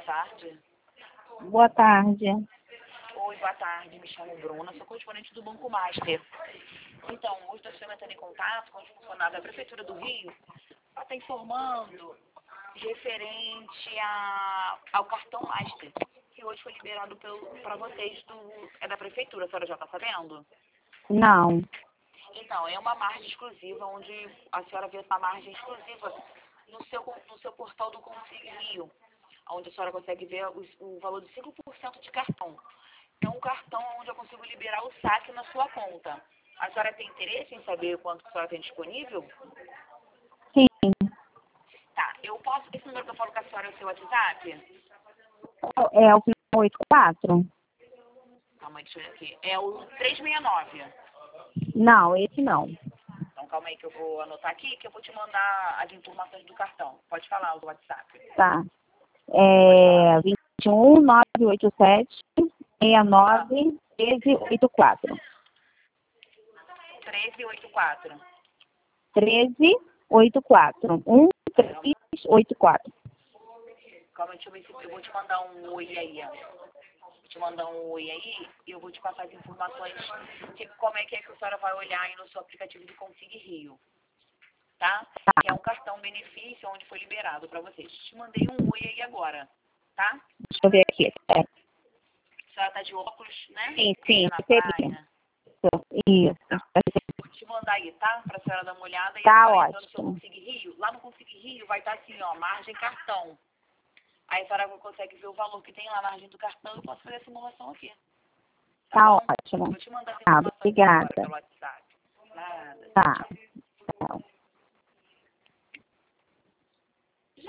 tarde. Boa tarde. Oi, boa tarde. Me chamo Bruna, sou correspondente do Banco Master. Então, hoje nós estamos entrando em contato com os funcionários da Prefeitura do Rio para estar informando referente ao cartão Master, que hoje foi liberado para vocês da Prefeitura. A senhora já está sabendo? Não. Então, é uma margem exclusiva, onde a senhora vê essa margem exclusiva no seu portal do Consigo Rio, onde a senhora consegue ver o valor de 5% de cartão. Então, o cartão é onde eu consigo liberar o saque na sua conta. A senhora tem interesse em saber quanto a senhora tem disponível? Sim. Tá, esse número que eu falo com a senhora é o seu WhatsApp? É o 84? Calma aí, deixa eu ver aqui. É o 369. Não, esse não. Então, calma aí que eu vou anotar aqui, que eu vou te mandar as informações do cartão. Pode falar o WhatsApp. Tá. É 21 987 69 1384. 1384. 1384. 1384. Calma, deixa eu ver se eu vou te mandar um oi aí, ó. Vou te mandar um oi aí e eu vou te passar as informações de como é que a senhora vai olhar aí no seu aplicativo do Consigo Rio, tá? Que é um cartão benefício onde foi liberado para vocês. Te mandei um oi aí agora, tá? Deixa eu ver aqui. A senhora tá de óculos, né? Sim, Na recebi. praia. Isso. Vou te mandar aí, tá? Pra senhora dar uma olhada. E Tá a senhora entrando no seu ótimo. Consigo Rio. Lá no Consigo Rio vai estar assim, ó, margem cartão. Aí a senhora consegue ver o valor que tem lá na margem do cartão e posso fazer a simulação aqui. Tá Bom? ótimo. Vou te mandar essa Tá, informação agora obrigada. pelo WhatsApp. Nada. Tá.